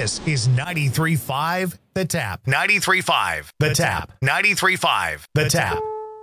This is 93.5 The Tap. 93.5 The Tap. 93.5 The Tap.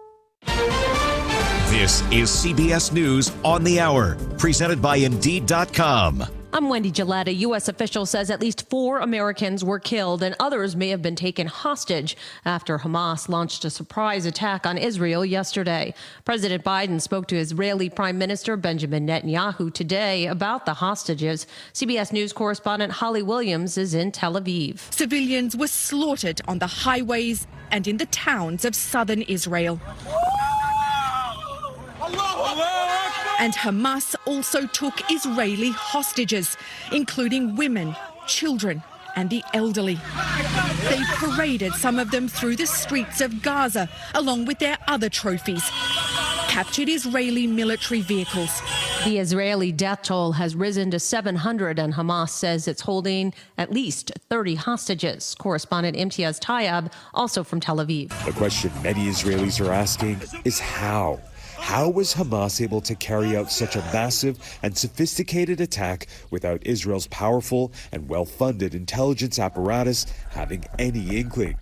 This is CBS News on the Hour, presented by Indeed.com. I'm Wendy Gillette. A U.S. official says at least 4 Americans were killed and others may have been taken hostage after Hamas launched a surprise attack on Israel yesterday. President Biden spoke to Israeli Prime Minister Benjamin Netanyahu today about the hostages. CBS News correspondent Holly Williams is in Tel Aviv. Civilians were slaughtered on the highways and in the towns of southern Israel. And Hamas also took Israeli hostages, including women, children, and the elderly. They paraded some of them through the streets of Gaza, along with their other trophies, captured Israeli military vehicles. The Israeli death toll has risen to 700, and Hamas says it's holding at least 30 hostages. Correspondent Imtiaz Tayeb, also from Tel Aviv. The question many Israelis are asking is how? How was Hamas able to carry out such a massive and sophisticated attack without Israel's powerful and well-funded intelligence apparatus having any inkling?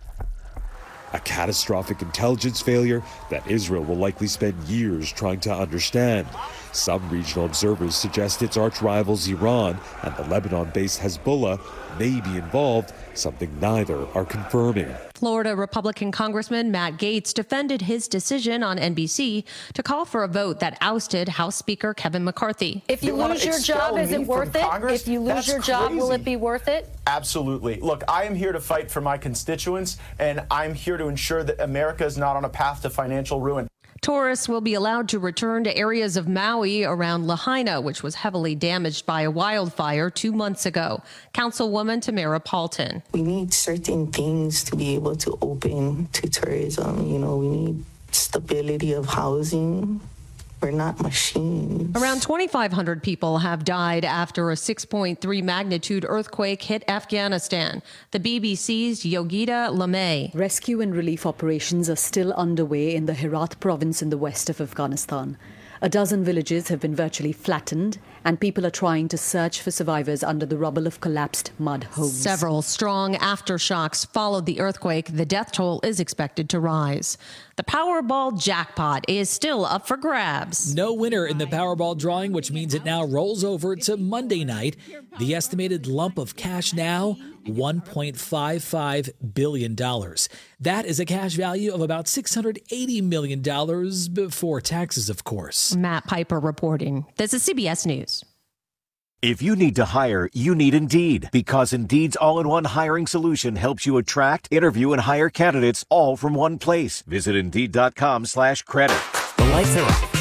A catastrophic intelligence failure that Israel will likely spend years trying to understand. Some regional observers suggest its arch rivals Iran and the Lebanon-based Hezbollah may be involved, something neither are confirming. Florida Republican Congressman Matt Gaetz defended his decision on NBC to call for a vote that ousted House Speaker Kevin McCarthy. If you lose your job, is it worth it? If you lose your job, will it be worth it? Absolutely. Look, I am here to fight for my constituents, and I'm here to ensure that America is not on a path to financial ruin. Tourists will be allowed to return to areas of Maui around Lahaina, which was heavily damaged by a wildfire 2 months ago. Councilwoman Tamara Paulton. We need certain things to be able to open to tourism. We need stability of housing. We're not machines. Around 2,500 people have died after a 6.3 magnitude earthquake hit Afghanistan. The BBC's Yogita Lamay. Rescue and relief operations are still underway in the Herat province in the west of Afghanistan. A dozen villages have been virtually flattened, and people are trying to search for survivors under the rubble of collapsed mud homes. Several strong aftershocks followed the earthquake. The death toll is expected to rise. The Powerball jackpot is still up for grabs. No winner in the Powerball drawing, which means it now rolls over to Monday night. The estimated lump of cash now, $1.55 billion. That is a cash value of about $680 million before taxes, of course. Matt Piper reporting. This is CBS News. If you need to hire, you need Indeed, because Indeed's all-in-one hiring solution helps you attract, interview, and hire candidates all from one place. Visit Indeed.com/credit. The lights are off.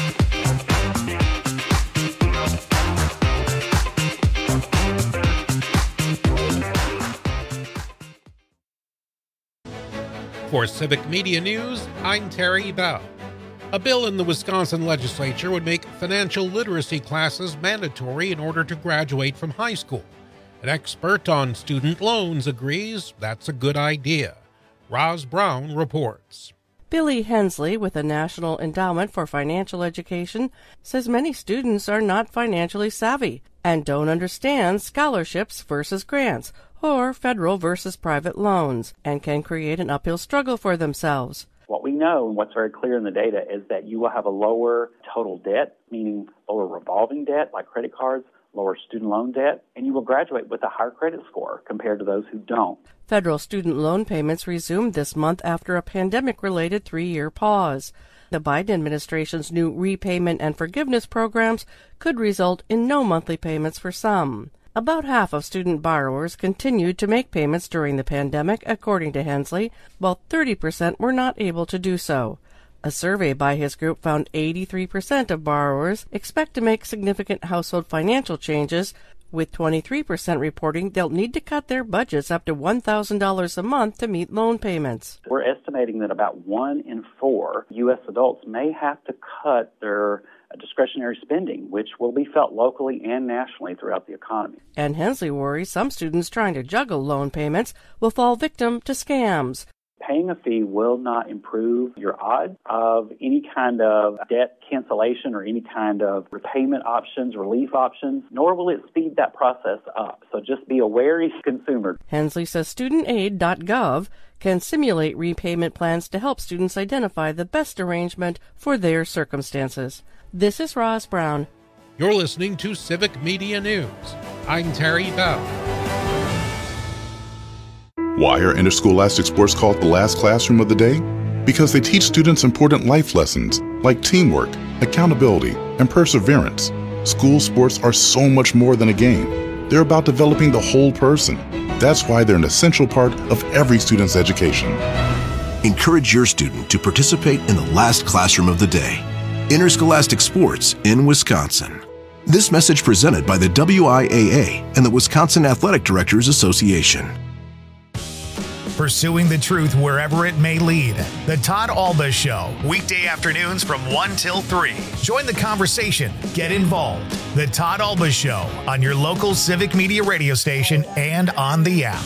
For Civic Media News, I'm Terry Bell. A bill in the Wisconsin legislature would make financial literacy classes mandatory in order to graduate from high school. An expert on student loans agrees that's a good idea. Roz Brown reports. Billy Hensley with the National Endowment for Financial Education says many students are not financially savvy and don't understand scholarships versus grants or federal versus private loans and can create an uphill struggle for themselves. What we know and what's very clear in the data is that you will have a lower total debt, meaning lower revolving debt like credit cards, lower student loan debt, and you will graduate with a higher credit score compared to those who don't. Federal student loan payments resumed this month after a pandemic-related 3-year pause. The Biden administration's new repayment and forgiveness programs could result in no monthly payments for some. About half of student borrowers continued to make payments during the pandemic, according to Hensley, while 30% were not able to do so. A survey by his group found 83% of borrowers expect to make significant household financial changes, with 23% reporting they'll need to cut their budgets up to $1,000 a month to meet loan payments. We're estimating that about 1 in 4 U.S. adults may have to cut their discretionary spending, which will be felt locally and nationally throughout the economy. And Hensley worries some students trying to juggle loan payments will fall victim to scams. paying a fee will not improve your odds of any kind of debt cancellation or any kind of repayment options, relief options, nor will it speed that process up. So just be a wary consumer. Hensley says studentaid.gov can simulate repayment plans to help students identify the best arrangement for their circumstances. This is Roz Brown. You're listening to Civic Media News. I'm Terry Bell. Why are interscholastic sports called the last classroom of the day? Because they teach students important life lessons like teamwork, accountability, and perseverance. School sports are so much more than a game. They're about developing the whole person. That's why they're an essential part of every student's education. Encourage your student to participate in the last classroom of the day. Interscholastic sports in Wisconsin. This message presented by the WIAA and the Wisconsin Athletic Directors Association. Pursuing the truth wherever it may lead. The Todd Alba Show, weekday afternoons from 1 till 3. Join the conversation. Get involved. The Todd Alba Show on your local Civic Media radio station and on the app.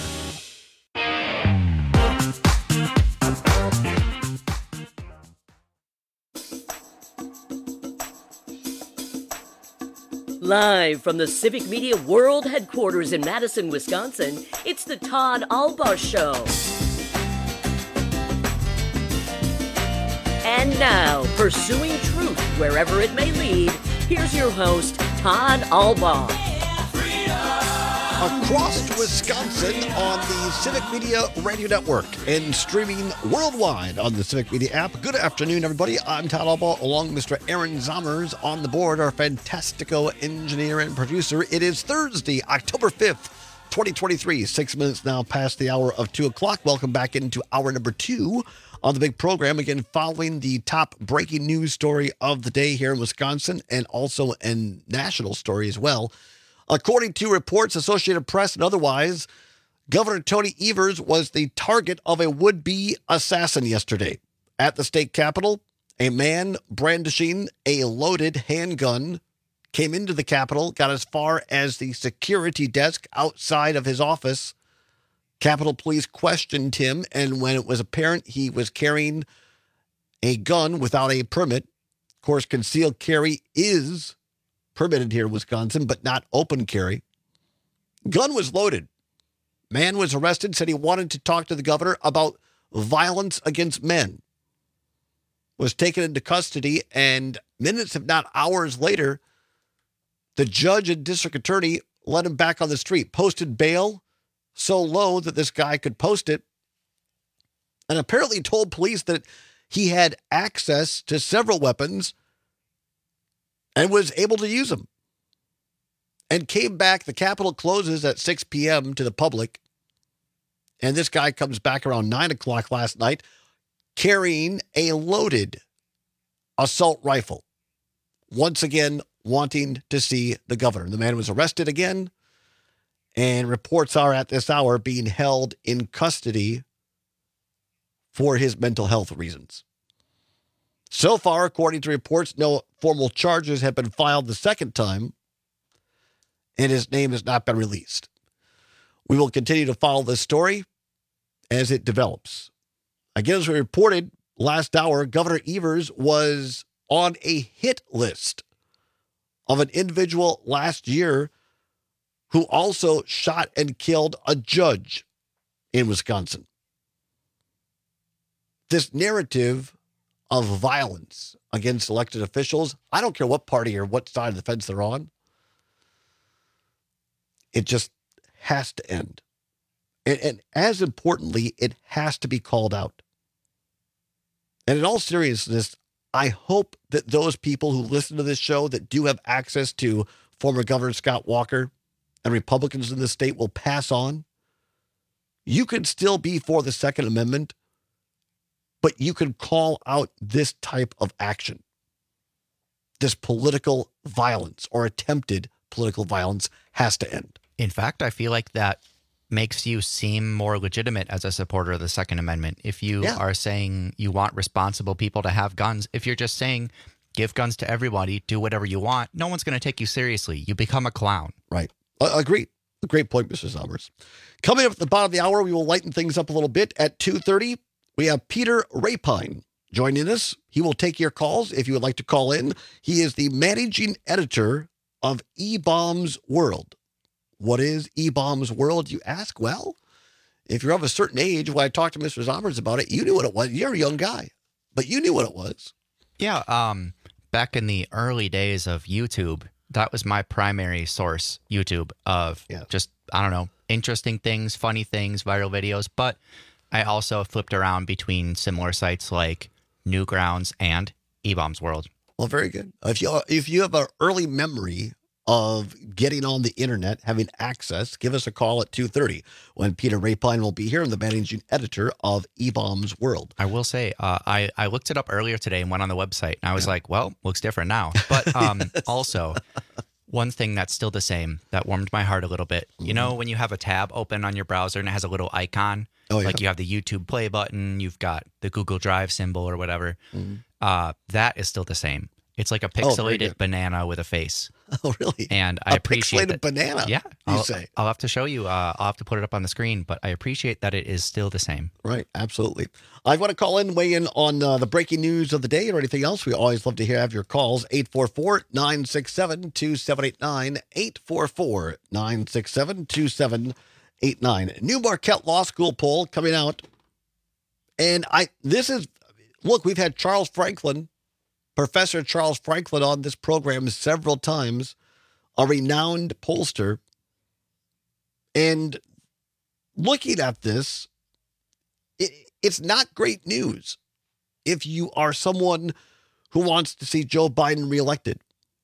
Live from the Civic Media World Headquarters in Madison, Wisconsin, it's the Todd Alba Show. And now, pursuing truth wherever it may lead, here's your host, Todd Alba. Across Wisconsin on the Civic Media Radio Network and streaming worldwide on the Civic Media app. Good afternoon, everybody. I'm Todd Alba, along with Mr. Aaron Zommers on the board, our fantastico engineer and producer. It is Thursday, October 5th, 2023, 6 minutes now past the hour of 2 o'clock. Welcome back into hour number 2 on the big program. Again, following the top breaking news story of the day here in Wisconsin and also a national story as well. According to reports, Associated Press and otherwise, Governor Tony Evers was the target of a would-be assassin yesterday. At the state capitol, a man brandishing a loaded handgun came into the Capitol, got as far as the security desk outside of his office. Capitol Police questioned him, and when it was apparent he was carrying a gun without a permit, of course, concealed carry is permitted here in Wisconsin, but not open carry. Gun was loaded. Man was arrested, said he wanted to talk to the governor about violence against men. Was taken into custody, and minutes, if not hours later, the judge and district attorney let him back on the street, posted bail so low that this guy could post it, and apparently told police that he had access to several weapons and was able to use them. And came back. The Capitol closes at 6 p.m. to the public. And this guy comes back around 9 o'clock last night carrying a loaded assault rifle. Once again, wanting to see the governor. The man was arrested again. And reports are at this hour being held in custody for his mental health reasons. So far, according to reports, no formal charges have been filed the second time, and his name has not been released. We will continue to follow this story as it develops. Again, as we reported last hour, Governor Evers was on a hit list of an individual last year who also shot and killed a judge in Wisconsin. This narrative of violence against elected officials, I don't care what party or what side of the fence they're on, it just has to end. And as importantly, it has to be called out. And in all seriousness, I hope that those people who listen to this show that do have access to former Governor Scott Walker and Republicans in the state will pass on. You can still be for the Second Amendment, but you can call out this type of action. This political violence or attempted political violence has to end. In fact, I feel like that makes you seem more legitimate as a supporter of the Second Amendment. If you are saying you want responsible people to have guns, if you're just saying give guns to everybody, do whatever you want, no one's going to take you seriously. You become a clown. Right. Agreed. A great point, Mr. Summers. Coming up at the bottom of the hour, we will lighten things up a little bit. At 2:30, We have Peter Rapine joining us. He will take your calls if you would like to call in. He is the managing editor of eBaum's World. What is eBaum's World, you ask? Well, if you're of a certain age, when I talked to Mr. Zommers about it, you knew what it was. You're a young guy, but you knew what it was. Yeah, back in the early days of YouTube, that was my primary source, YouTube, of just, I don't know, interesting things, funny things, viral videos. But I also flipped around between similar sites like Newgrounds and eBaum's World. Well, very good. If you have an early memory of getting on the internet, having access, give us a call at 2:30 when Peter Rapine will be here, and the managing editor of eBaum's World. I will say, I looked it up earlier today and went on the website, and I was like, well, looks different now. But also, one thing that's still the same that warmed my heart a little bit. You know, when you have a tab open on your browser and it has a little icon, like you have the YouTube play button, you've got the Google Drive symbol or whatever, that is still the same. It's like a pixelated banana with a face. Oh, really? And I appreciate pixelated banana. Yeah, I'll have to show you. I'll have to put it up on the screen, but I appreciate that it is still the same. Right, absolutely. I want to call in, weigh in on the breaking news of the day or anything else. We always love to have your calls. 844-967-2789. 844-967-2789. New Marquette Law School poll coming out. And we've had Professor Charles Franklin on this program several times, a renowned pollster. And looking at this, it's not great news if you are someone who wants to see Joe Biden reelected.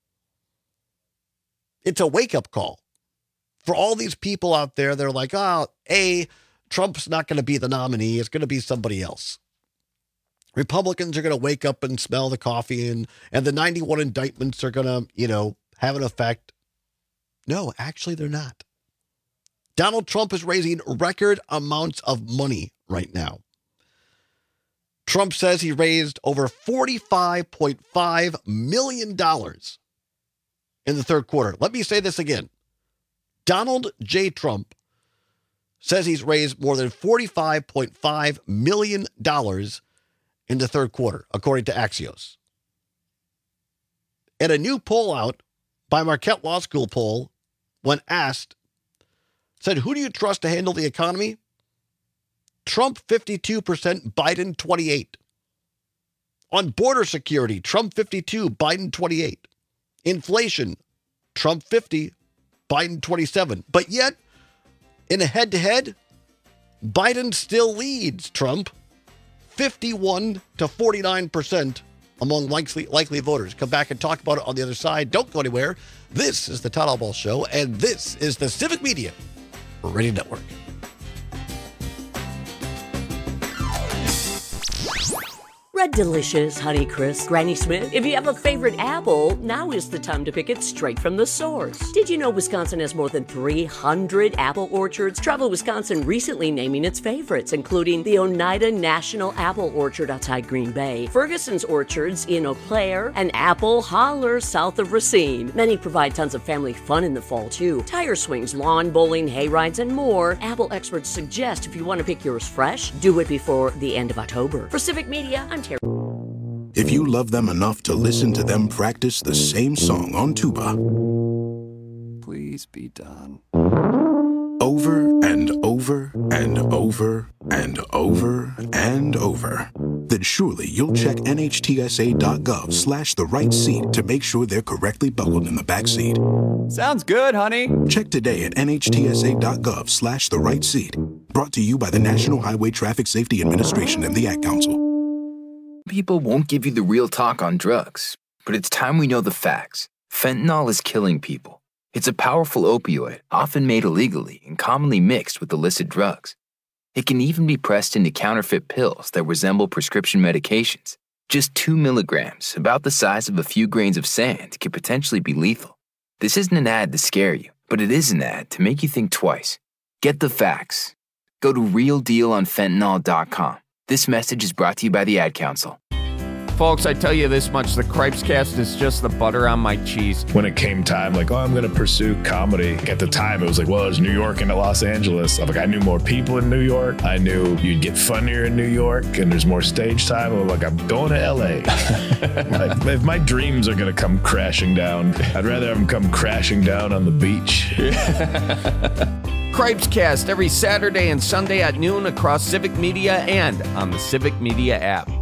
It's a wake-up call for all these people out there. They're like, Trump's not going to be the nominee. It's going to be somebody else. Republicans are going to wake up and smell the coffee, and the 91 indictments are going to, have an effect. No, actually, they're not. Donald Trump is raising record amounts of money right now. Trump says he raised over $45.5 million in the third quarter. Let me say this again. Donald J. Trump says he's raised more than $45.5 million in the third quarter, according to Axios. And a new poll out by Marquette Law School poll, when asked, said, who do you trust to handle the economy? Trump 52%, Biden 28%. On border security, Trump 52%, Biden 28%. Inflation, Trump 50%, Biden 27%. But yet, in a head-to-head, Biden still leads Trump 51 to 49% among likely voters. Come back and talk about it on the other side. Don't go anywhere. This is the Todd Albaugh Show, and this is the Civic Media Radio Network. Red Delicious, Honeycrisp, Granny Smith. If you have a favorite apple, now is the time to pick it straight from the source. Did you know Wisconsin has more than 300 apple orchards? Travel Wisconsin recently naming its favorites, including the Oneida National Apple Orchard outside Green Bay, Ferguson's Orchards in Eau Claire, and Apple Holler south of Racine. Many provide tons of family fun in the fall, too. Tire swings, lawn bowling, hay rides, and more. Apple experts suggest if you want to pick yours fresh, do it before the end of October. For Civic Media, I'm Terry. If you love them enough to listen to them practice the same song on tuba, please be done. Over and over and over and over and over, then surely you'll check NHTSA.gov/the right seat to make sure they're correctly buckled in the back seat. Sounds good, honey. Check today at NHTSA.gov/the right seat. Brought to you by the National Highway Traffic Safety Administration and the Ad Council. People won't give you the real talk on drugs, but it's time we know the facts. Fentanyl is killing people. It's a powerful opioid, often made illegally and commonly mixed with illicit drugs. It can even be pressed into counterfeit pills that resemble prescription medications. Just 2 milligrams, about the size of a few grains of sand, can potentially be lethal. This isn't an ad to scare you, but it is an ad to make you think twice. Get the facts. Go to realdealonfentanyl.com. This message is brought to you by the Ad Council. Folks, I tell you this much, the Cripescast is just the butter on my cheese. When it came time, like, I'm going to pursue comedy. At the time, it was like, well, there's New York and Los Angeles. I'm like, I knew more people in New York. I knew you'd get funnier in New York, and there's more stage time. I'm like, I'm going to L.A. Like, if my dreams are going to come crashing down, I'd rather have them come crashing down on the beach. Cripescast every Saturday and Sunday at noon across Civic Media and on the Civic Media app.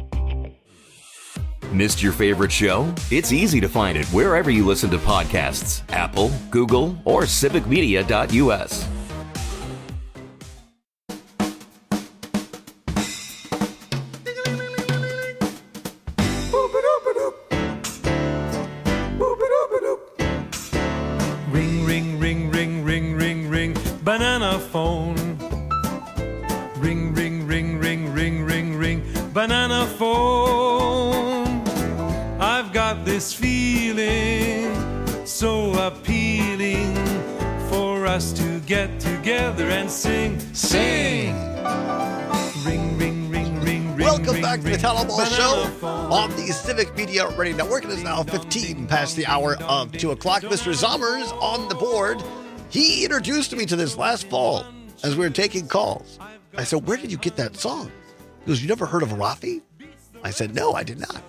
Missed your favorite show? It's easy to find it wherever you listen to podcasts. Apple, Google, or civicmedia.us. Ring, ring, ring, ring, ring, ring, ring, banana phone. Ring, ring, ring, ring, ring, ring, ring, banana phone. I've got this feeling so appealing for us to get together and sing, sing. Ring, ring, ring, ring, ring. Welcome back to the Todd Ball Show on the Civic Media Radio Network. It is now 15 past the hour of 2 o'clock. Mr. Zommers on the board. He introduced me to this last fall as we were taking calls. I said, where did you get that song? He goes, you never heard of Rafi? I said, no, I did not.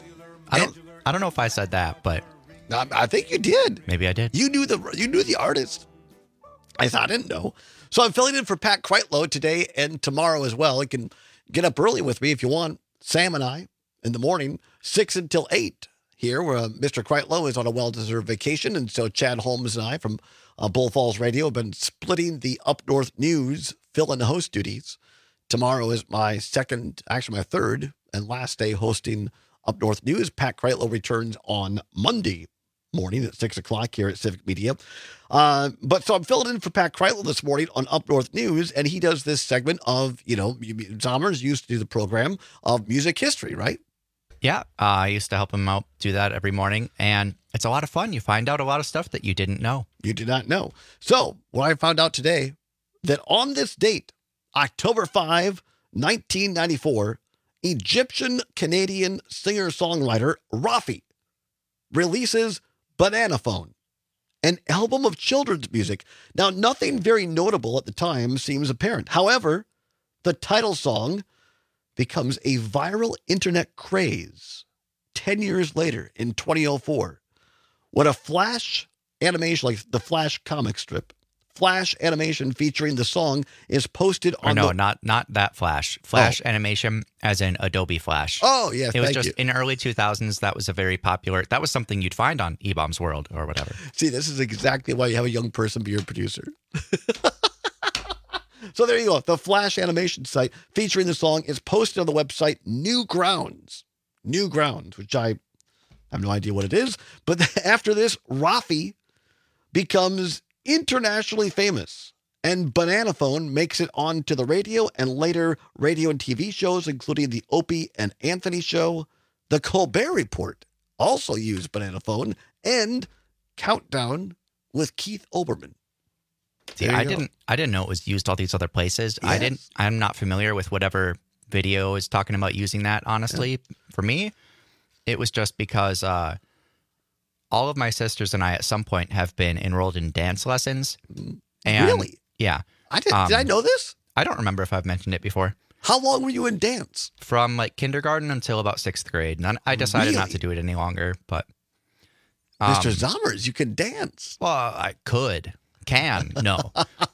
I don't know if I said that, but I think you did. Maybe I did. You knew the artist. I didn't know. So I'm filling in for Pat Kreitlow today and tomorrow as well. You can get up early with me if you want. Sam and I in the morning, 6 until 8 here, where Mr. Kreitlow is on a well-deserved vacation. And so Chad Holmes and I from Bull Falls Radio have been splitting the Up North News fill-in host duties. Tomorrow is my third and last day hosting Up North News. Pat Kreitlow returns on Monday morning at 6 o'clock here at Civic Media. But so I'm filling in for Pat Kreitlow this morning on Up North News, and he does this segment of, Zommers used to do the program of music history, right? Yeah, I used to help him out do that every morning, and it's a lot of fun. You find out a lot of stuff that you didn't know. You did not know. So what I found out today, that on this date, October 5, 1994, Egyptian-Canadian singer-songwriter Rafi releases Banana Phone, an album of children's music. Now, nothing very notable at the time seems apparent. However, the title song becomes a viral internet craze 10 years later in 2004 when a Flash animation, like the Flash comic strip, Flash animation featuring the song is posted on not that Flash. Flash animation as in Adobe Flash. Oh, yes, it was just in early 2000s. That was that was something you'd find on E-Bombs World or whatever. See, this is exactly why you have a young person be your producer. So there you go. The Flash animation site featuring the song is posted on the website Newgrounds, which I have no idea what it is. But after this, Rafi becomes internationally famous, and Banana Phone makes it onto the radio and later radio and TV shows, including the Opie and Anthony Show. The Colbert Report also used Banana Phone, and Countdown with Keith Olbermann. See, I didn't know it was used all these other places. Yes. I'm not familiar with whatever video is talking about using that, honestly. Yeah. For me, it was just because all of my sisters and I at some point have been enrolled in dance lessons. And really? Yeah. Did I know this? I don't remember if I've mentioned it before. How long were you in dance? From like kindergarten until about 6th grade. And I decided not to do it any longer, but Mr. Zommers, you can dance. Well, I could. No.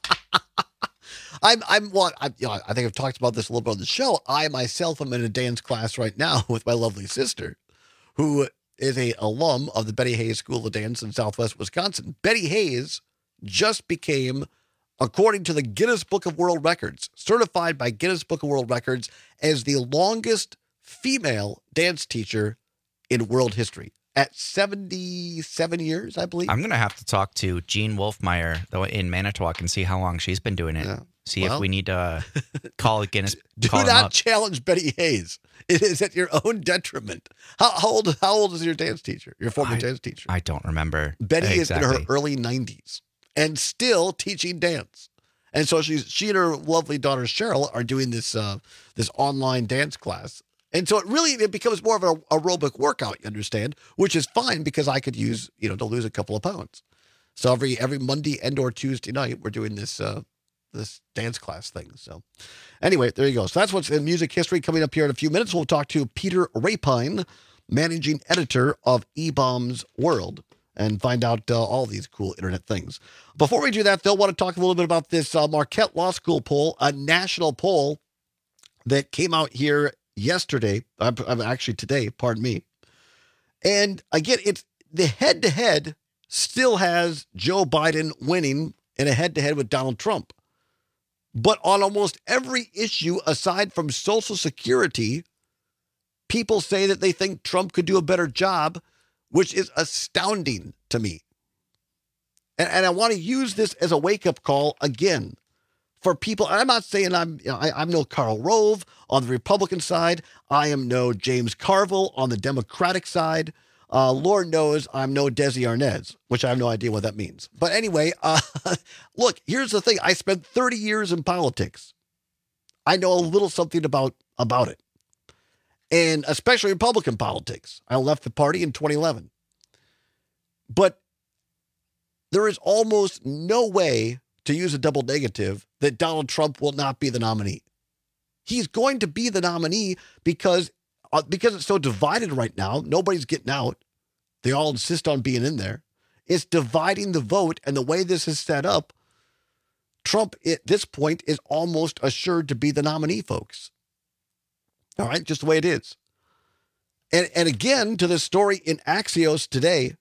I think I've talked about this a little bit on the show. I myself am in a dance class right now with my lovely sister, who is a alum of the Betty Hayes School of Dance in Southwest Wisconsin. Betty Hayes just became, according to the Guinness Book of World Records, certified by Guinness Book of World Records as the longest female dance teacher in world history. At 77 years, I believe. I'm going to have to talk to Jean Wolfmeyer in Manitowoc and see how long she's been doing it. Yeah. See if we need to call Guinness. Do not challenge Betty Hayes. It is at your own detriment. How old is your dance teacher, your former dance teacher? I don't remember. Betty is in her early 90s and still teaching dance. And so she and her lovely daughter Cheryl are doing this online dance class. And so it becomes more of an aerobic workout, you understand, which is fine because I could use, to lose a couple of pounds. So every Monday and or Tuesday night, we're doing this dance class thing. So anyway, there you go. So that's what's in music history. Coming up here in a few minutes, we'll talk to Peter Rapine, managing editor of eBaum's World, and find out all these cool internet things. Before we do that, they'll want to talk a little bit about this Marquette Law School poll, a national poll that came out here yesterday. Actually today, pardon me. And again, it's the head-to-head still has Joe Biden winning in a head-to-head with Donald Trump. But on almost every issue, aside from Social Security, people say that they think Trump could do a better job, which is astounding to me. And I want to use this as a wake-up call again for people. And I'm not saying I'm no Karl Rove on the Republican side. I am no James Carville on the Democratic side. Lord knows I'm no Desi Arnaz, which I have no idea what that means. But anyway, look, here's the thing. I spent 30 years in politics. I know a little something about it. And especially Republican politics. I left the party in 2011. But there is almost no way, to use a double negative, that Donald Trump will not be the nominee. He's going to be the nominee because it's so divided right now. Nobody's getting out. They all insist on being in there. It's dividing the vote, and the way this is set up, Trump at this point is almost assured to be the nominee, folks. All right, just the way it is. And again, to the story in Axios today,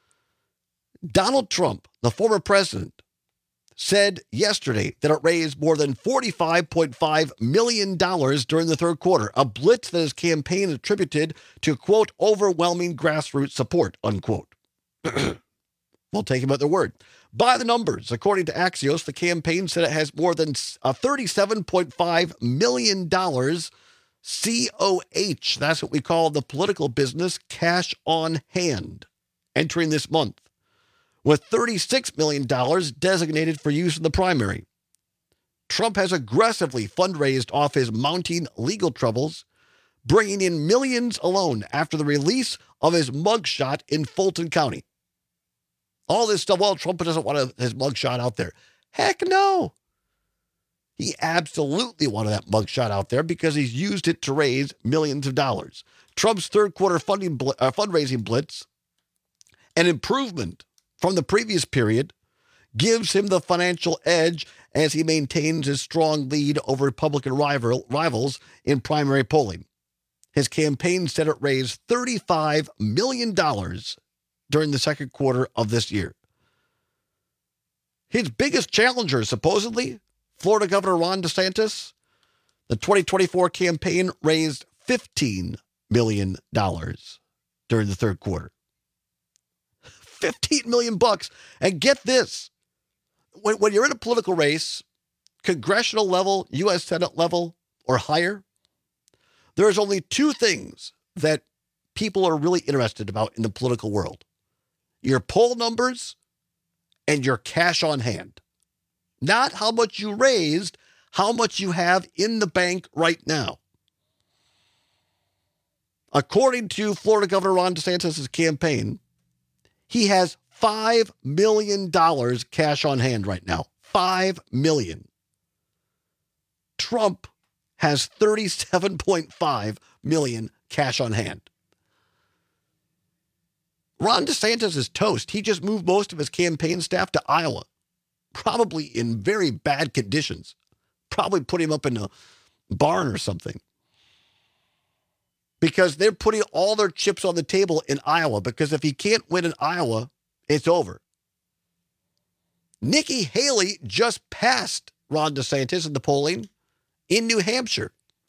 Donald Trump, the former president, said yesterday that it raised more than $45.5 million during the third quarter, a blitz that his campaign attributed to, quote, overwhelming grassroots support, unquote. We'll take him at their word. By the numbers, according to Axios, the campaign said it has more than $37.5 million COH. That's what we call the political business, cash on hand, entering this month, with $36 million designated for use in the primary. Trump has aggressively fundraised off his mounting legal troubles, bringing in millions alone after the release of his mugshot in Fulton County. All this stuff, well, Trump doesn't want his mugshot out there. Heck no. He absolutely wanted that mugshot out there because he's used it to raise millions of dollars. Trump's third quarter fundraising blitz, an improvement from the previous period, gives him the financial edge as he maintains his strong lead over Republican rivals in primary polling. His campaign said it raised $35 million during the second quarter of this year. His biggest challenger, supposedly, Florida Governor Ron DeSantis, the 2024 campaign raised $15 million during the third quarter. $15 million. And get this, when you're in a political race, congressional level, U.S. Senate level, or higher, there's only two things that people are really interested about in the political world: your poll numbers and your cash on hand. Not how much you raised, how much you have in the bank right now. According to Florida Governor Ron DeSantis' campaign, he has $5 million cash on hand right now. $5 million. Trump has $37.5 million cash on hand. Ron DeSantis is toast. He just moved most of his campaign staff to Iowa, probably in very bad conditions. Probably put him up in a barn or something. Because they're putting all their chips on the table in Iowa, because if he can't win in Iowa, it's over. Nikki Haley just passed Ron DeSantis in the polling in New Hampshire.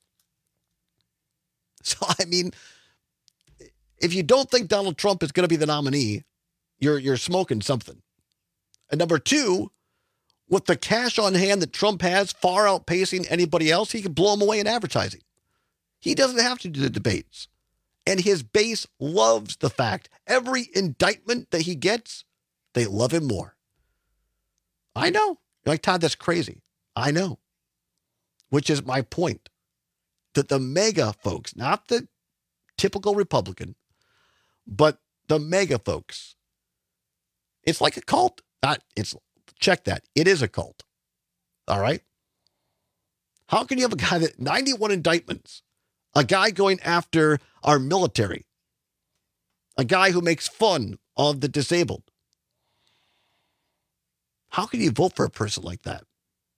So, I mean, if you don't think Donald Trump is going to be the nominee, you're smoking something. And number two, with the cash on hand that Trump has far outpacing anybody else, he can blow him away in advertising. He doesn't have to do the debates. And his base loves the fact every indictment that he gets, they love him more. I know. You're like, Todd, that's crazy. I know. Which is my point. the MAGA folks, not the typical Republican, but the MAGA folks. It's like a cult. Check that. It is a cult. All right? How can you have a guy that 91 indictments, a guy going after our military, a guy who makes fun of the disabled? How can you vote for a person like that?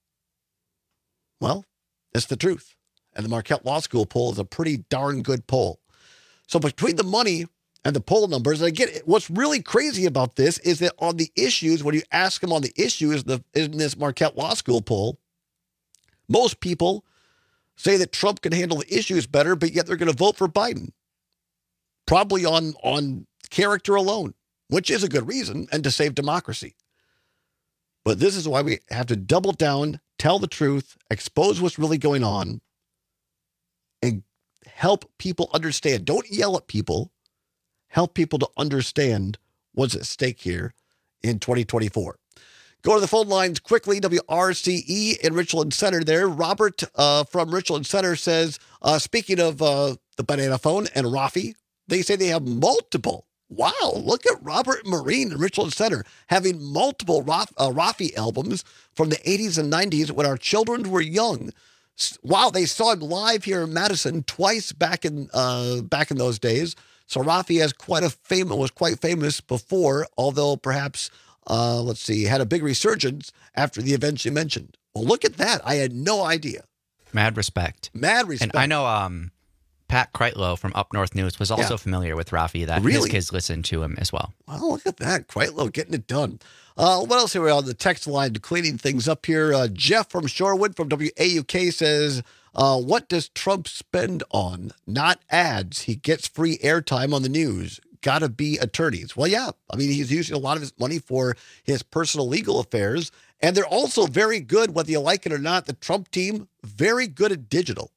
Well, it's the truth. And the Marquette Law School poll is a pretty darn good poll. So between the money and the poll numbers, and again, what's really crazy about this is that on the issues, when you ask them on the issues in this Marquette Law School poll, most people say that Trump can handle the issues better, but yet they're going to vote for Biden. Probably on character alone, which is a good reason, and to save democracy. But this is why we have to double down, tell the truth, expose what's really going on, and help people understand. Don't yell at people. Help people to understand what's at stake here in 2024. Go to the phone lines quickly. WRCE in Richland Center there. Robert from Richland Center says, speaking of the banana phone and Rafi, they say they have multiple. Wow, look at Robert Marine in Richland Center having multiple Rafi albums from the 80s and 90s when our children were young. Wow, they saw him live here in Madison twice back in those days. So Rafi was quite famous before, although perhaps, had a big resurgence after the events you mentioned. Well, look at that. I had no idea. Mad respect. And I know Pat Kreitlow from Up North News was also familiar with Rafi, that his kids listened to him as well. Well, look at that. Kreitlow getting it done. What else are we on the text line cleaning things up here? Jeff from Shorewood from WAUK says, what does Trump spend on? Not ads. He gets free airtime on the news. Gotta be attorneys. Well, yeah. I mean, he's using a lot of his money for his personal legal affairs. And they're also very good, whether you like it or not. The Trump team, very good at digital.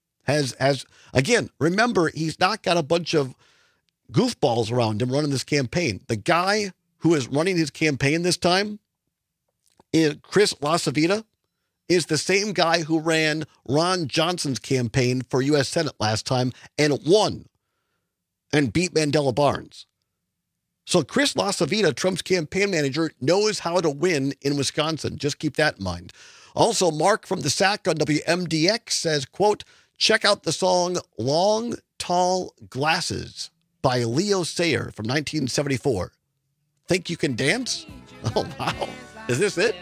Again, remember, he's not got a bunch of goofballs around him running this campaign. The guy who is running his campaign this time is Chris LaCivita, is the same guy who ran Ron Johnson's campaign for U.S. Senate last time and won and beat Mandela Barnes. So Chris LaCivita, Trump's campaign manager, knows how to win in Wisconsin. Just keep that in mind. Also, Mark from the SAC on WMDX says, quote, check out the song Long, Tall Glasses by Leo Sayer from 1974. Think you can dance? Oh, wow. Is this it?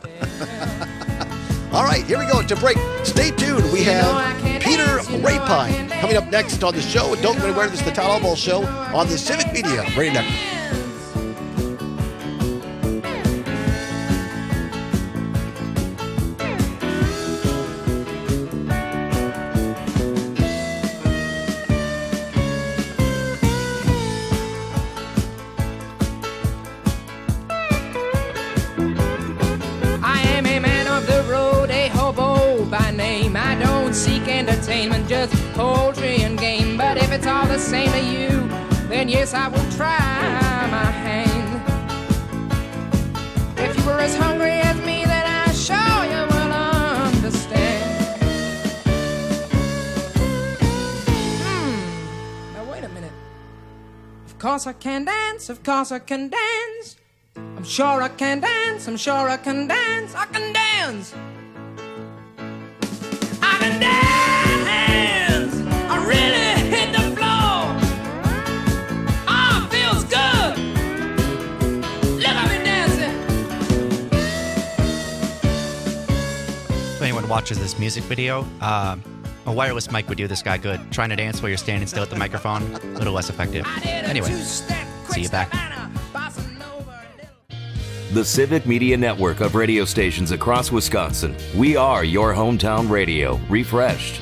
All right, here we go to break. Stay tuned. We have Peter Rapine coming up next on the show. Don't go anywhere. This is the Todd Albaugh Show on the Civic Media Radio Network. Entertainment, just poetry and game. But if it's all the same to you, then yes, I will try my hand. If you were as hungry as me, then I sure you will understand. Now wait a minute. Of course I can dance, of course I can dance. I'm sure I can dance, I'm sure I can dance, I can dance. I can dance. I really hit the floor. Oh, it feels good. Look at me dancing. If anyone watches this music video, a wireless mic would do this guy good. Trying to dance while you're standing still at the microphone, a little less effective. Anyway, see you back. The Civic Media Network of radio stations across Wisconsin. We are your hometown radio, refreshed.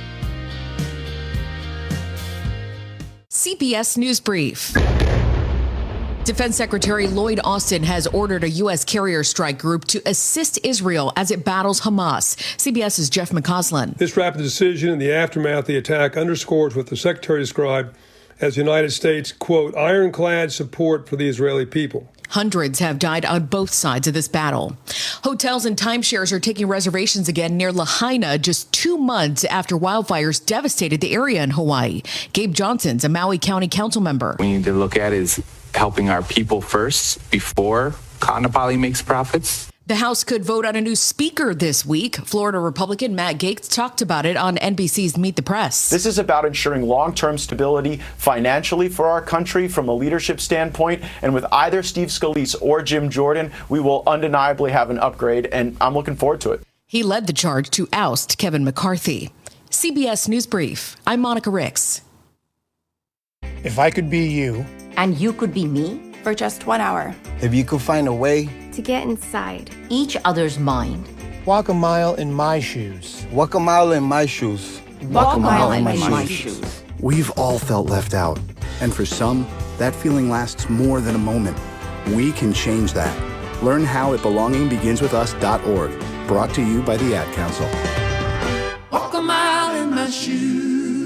CBS News Brief. Defense Secretary Lloyd Austin has ordered a U.S. carrier strike group to assist Israel as it battles Hamas. CBS's Jeff McCausland. This rapid decision in the aftermath of the attack underscores what the Secretary described as the United States, quote, ironclad support for the Israeli people. Hundreds have died on both sides of this battle. Hotels and timeshares are taking reservations again near Lahaina just 2 months after wildfires devastated the area in Hawaii. Gabe Johnson's a Maui County Council member. We need to look at is helping our people first before Kaanapali makes profits. The House could vote on a new speaker this week. Florida Republican Matt Gaetz talked about it on NBC's Meet the Press. This is about ensuring long-term stability financially for our country from a leadership standpoint. And with either Steve Scalise or Jim Jordan, we will undeniably have an upgrade, and I'm looking forward to it. He led the charge to oust Kevin McCarthy. CBS News Brief. I'm Monica Ricks. If I could be you. And you could be me. For just 1 hour. If you could find a way to get inside each other's mind. Walk a mile in my shoes. Walk a mile in my shoes. Walk a mile in my shoes. We've all felt left out. And for some, that feeling lasts more than a moment. We can change that. Learn how at belongingbeginswithus.org. Brought to you by the Ad Council. Walk a mile in my shoes.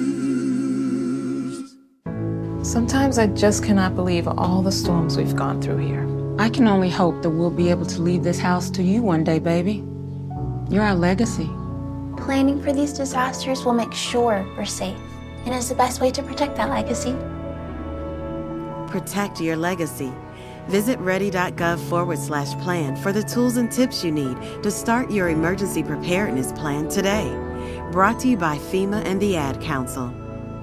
Sometimes I just cannot believe all the storms we've gone through here. I can only hope that we'll be able to leave this house to you one day, baby. You're our legacy. Planning for these disasters will make sure we're safe, and is the best way to protect that legacy. Protect your legacy. Visit ready.gov/plan for the tools and tips you need to start your emergency preparedness plan today. Brought to you by FEMA and the Ad Council.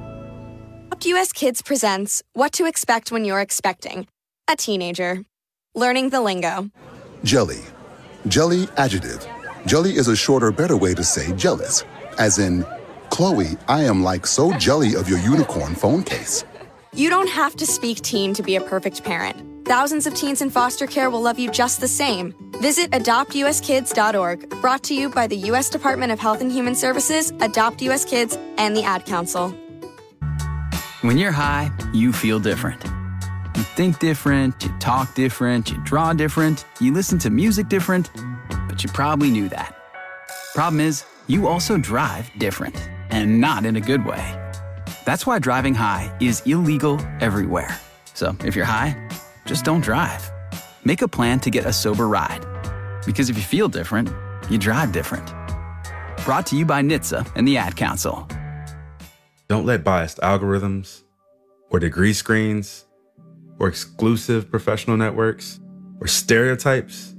US Kids presents What to Expect When You're Expecting a Teenager. Learning the lingo. Jelly. Jelly adjective. Jelly is a shorter, better way to say jealous. As in, Chloe, I am like so jelly of your unicorn phone case. You don't have to speak teen to be a perfect parent. Thousands of teens in foster care will love you just the same. Visit adoptuskids.org. Brought to you by the U.S. Department of Health and Human Services, Adopt U.S. Kids, and the Ad Council. When you're high, you feel different. You think different, you talk different, you draw different, you listen to music different, but you probably knew that. Problem is, you also drive different, and not in a good way. That's why driving high is illegal everywhere. So if you're high, just don't drive. Make a plan to get a sober ride. Because if you feel different, you drive different. Brought to you by NHTSA and the Ad Council. Don't let biased algorithms, or degree screens, or exclusive professional networks, or stereotypes.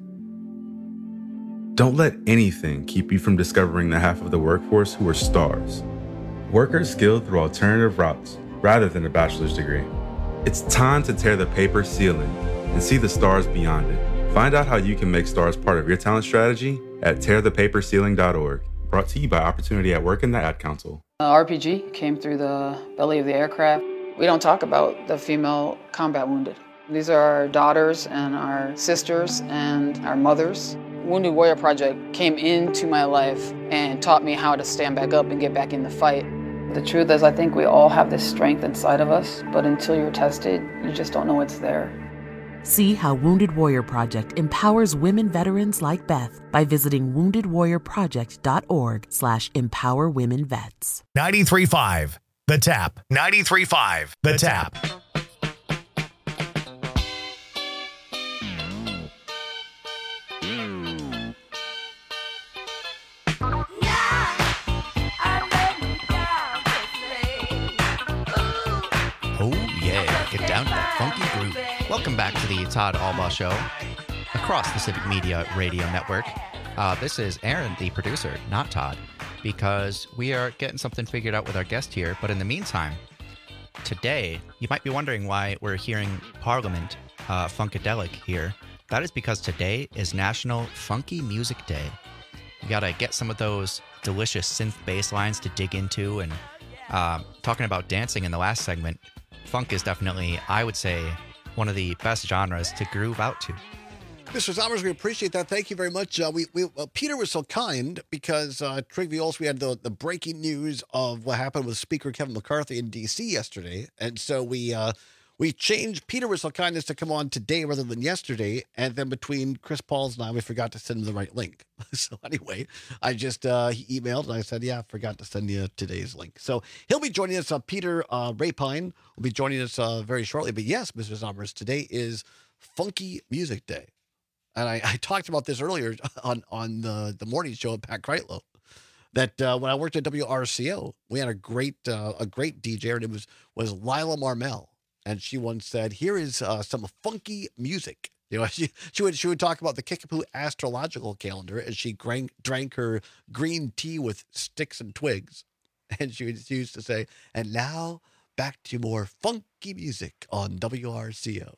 Don't let anything keep you from discovering the half of the workforce who are stars. Workers skilled through alternative routes rather than a bachelor's degree. It's time to tear the paper ceiling and see the stars beyond it. Find out how you can make stars part of your talent strategy at tearthepaperceiling.org. Brought to you by Opportunity at Work and the Ad Council. RPG came through the belly of the aircraft. We don't talk about the female combat wounded. These are our daughters and our sisters and our mothers. Wounded Warrior Project came into my life and taught me how to stand back up and get back in the fight. The truth is, I think we all have this strength inside of us, but until you're tested, you just don't know it's there. See how Wounded Warrior Project empowers women veterans like Beth by visiting woundedwarriorproject.org/empowerwomenvets. 93.5 The Tap. 93.5 The Tap. Oh, yeah. Get down to that funky groove. Welcome back to the Todd Albaugh Show across the Civic Media Radio Network. This is Aaron, the producer, not Todd, because we are getting something figured out with our guest here. But in the meantime, today, you might be wondering why we're hearing Parliament Funkadelic here. That is because today is National Funky Music Day. You gotta get some of those delicious synth bass lines to dig into. And talking about dancing in the last segment, funk is definitely, I would say, one of the best genres to groove out to. Mr. Zommers, we appreciate that. Thank you very much. Peter was so kind because trivial. We had the breaking news of what happened with Speaker Kevin McCarthy in D.C. yesterday, and so we changed. Peter was so kind as to come on today rather than yesterday, and then between Chris Pauls and I, we forgot to send him the right link. So anyway, I just he emailed and I said, yeah, I forgot to send you today's link. So he'll be joining us. Peter Rapine will be joining us very shortly. But yes, Mr. Zommers, today is Funky Music Day. And I talked about this earlier on the morning show with Pat Kreitlow, that when I worked at WRCO, we had a great DJ, and it was Lila Marmel. And she once said, here is some funky music. You know, she would talk about the Kickapoo astrological calendar as she drank her green tea with sticks and twigs. And she used to say, and now back to more funky music on WRCO.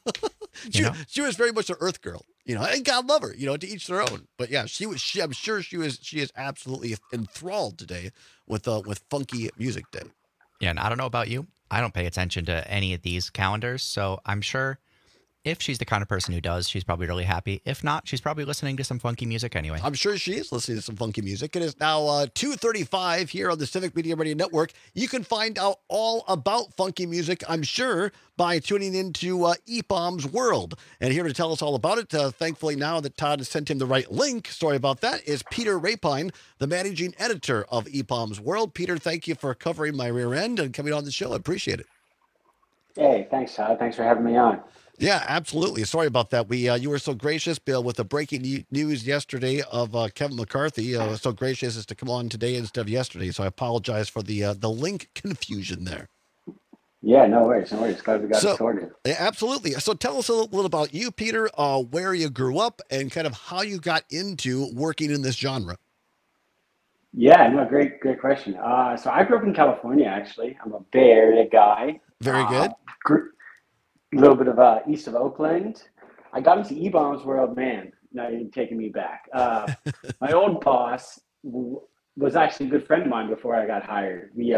She was very much an Earth girl, you know, and God love her, you know, to each their own. But yeah, I'm sure she is absolutely enthralled today with Funky Music Day. Yeah, and I don't know about you. I don't pay attention to any of these calendars, so I'm sure if she's the kind of person who does, she's probably really happy. If not, she's probably listening to some funky music anyway. I'm sure she is listening to some funky music. It is now 2:35 here on the Civic Media Radio Network. You can find out all about funky music, I'm sure, by tuning into EPOM's World. And here to tell us all about it, thankfully now that Todd has sent him the right link, sorry about that, is Peter Rapine, the managing editor of EPOM's World. Peter, thank you for covering my rear end and coming on the show. I appreciate it. Hey, thanks, Todd. Thanks for having me on. Yeah, absolutely. Sorry about that. You were so gracious, Bill, with the breaking news yesterday of Kevin McCarthy. So gracious as to come on today instead of yesterday. So I apologize for the link confusion there. Yeah, no worries. Glad we got it sorted. Yeah, absolutely. So tell us a little about you, Peter, where you grew up and kind of how you got into working in this genre. Yeah, no, great question. So I grew up in California, actually. I'm a Bay Area guy. Very good. A little bit of east of Oakland. I got into EPOM's World, man. Now you're taking me back. My old boss was actually a good friend of mine before I got hired. We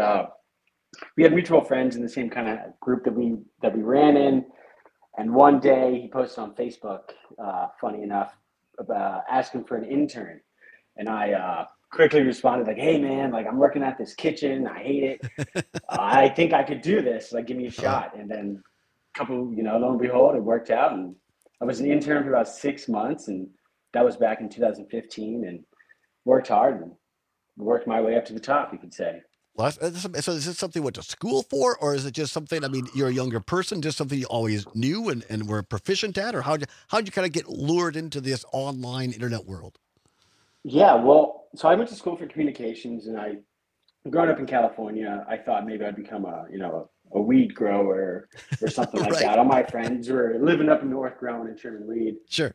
had mutual friends in the same kind of group that we ran in. And one day he posted on Facebook, funny enough, about asking for an intern. And I quickly responded like, hey man, like I'm working at this kitchen. I hate it. I think I could do this. Like, give me a shot. And then couple, lo and behold, it worked out, and I was an intern for about 6 months, and that was back in 2015, and worked hard and worked my way up to the top, you could say. Well, so is this something you went to school for, or is it just something, I mean, you're a younger person, just something you always knew and were proficient at, or how'd you kind of get lured into this online internet world? Yeah, well, so I went to school for communications, and growing up in California, I thought maybe I'd become a weed grower or something like right. that. All my friends were living up north growing and trimming weed. Sure.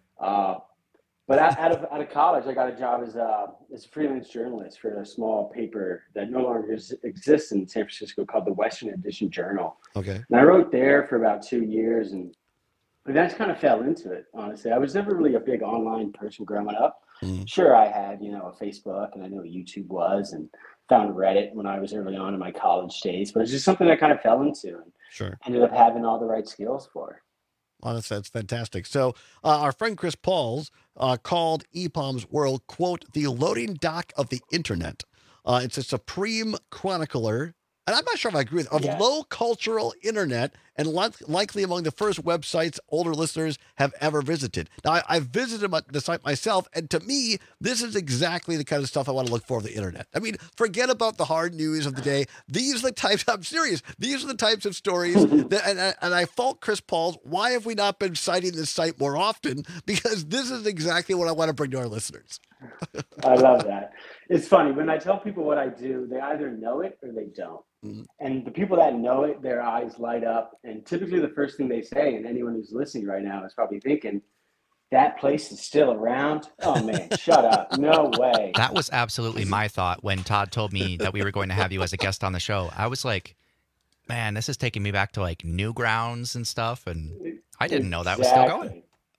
But out of college, I got a job as a freelance journalist for a small paper that no longer exists in San Francisco called the Western Edition Journal. Okay. And I wrote there for about 2 years, and I just kind of fell into it, honestly. I was never really a big online person growing up. Mm. Sure, I had, a Facebook, and I knew what YouTube was, and found Reddit when I was early on in my college days, but it's just something I kind of fell into and sure. ended up having all the right skills for. Well, that's fantastic. So our friend Chris Pauls called EPOM's World, quote, the loading dock of the internet. It's a supreme chronicler, and I'm not sure if I agree with, of low cultural internet, and likely among the first websites older listeners have ever visited. Now, I've visited the site myself, and to me, this is exactly the kind of stuff I want to look for on the internet. I mean, forget about the hard news of the day. These are the types, I'm serious, these are the types of stories that, and I fault Chris Pauls, why have we not been citing this site more often? Because this is exactly what I want to bring to our listeners. I love that. It's funny, when I tell people what I do, they either know it or they don't. Mm-hmm. And the people that know it, their eyes light up. And typically the first thing they say, and anyone who's listening right now is probably thinking, that place is still around? Oh, man, shut up. No way. That was absolutely my thought when Todd told me that we were going to have you as a guest on the show. I was like, man, this is taking me back to like Newgrounds and stuff. And I didn't know that was still going.